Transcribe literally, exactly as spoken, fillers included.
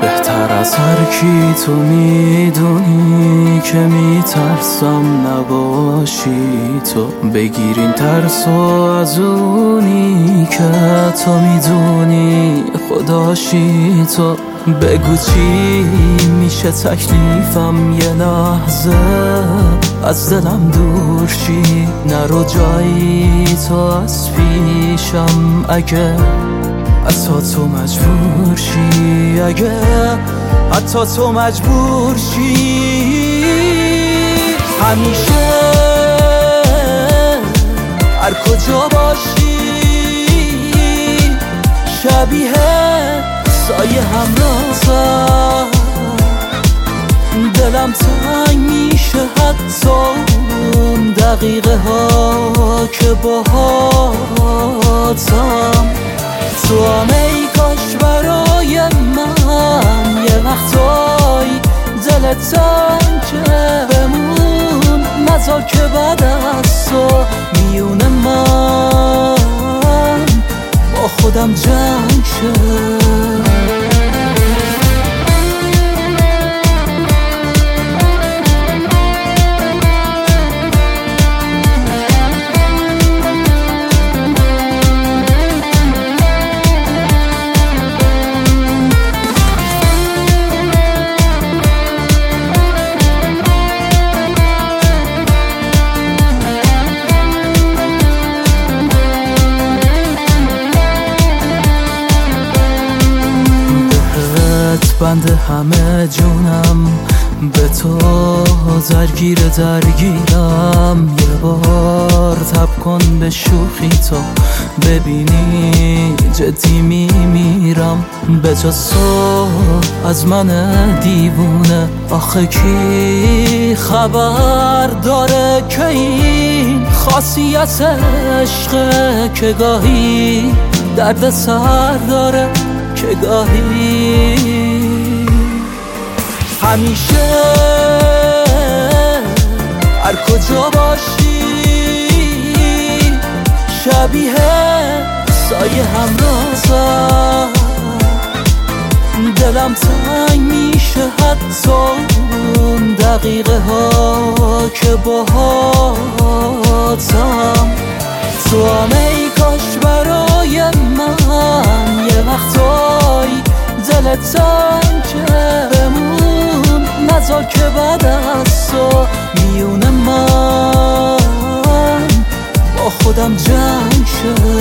بهتر از هر کی تو میدونی که میترسم نباشی تو. بگیرین ترسو از اونی که تو میدونی خداشی تو. بگو چی میشه تکلیفم یه لحظه از دلم دور شی. نرو جایی تو از پیشم اگه حتی تو مجبور شی. اگه حتی تو مجبور شی. همیشه هر کجا باشی شبیه سایه همرازم. دلم تنگ میشه حتی اون دقیقه ها که باهاتم. تو هم ای کاش برای من یه وقتایی دلت تنگه بمون. نذار که بعد از تو میون من با خودم جنگ شه. بنده همه جونم به تو درگیر درگیرم. یه بار تب کن به شوخی تو ببینی جدی میمیرم. به جز تو از من دیوونه آخه کی خبر داره که این خاصیت عشقه که گاهی درد سر داره که گاهی. همیشه هر کجا باشی شبیه سایه همرازم. دلم تنگ میشه حتی اون دقیقه ها که باهاتم. تو هم ای کاش برای من یه وقتایی دلت تنگه بمون. نذار که بعد از تو میون من با خودم جنگ شه.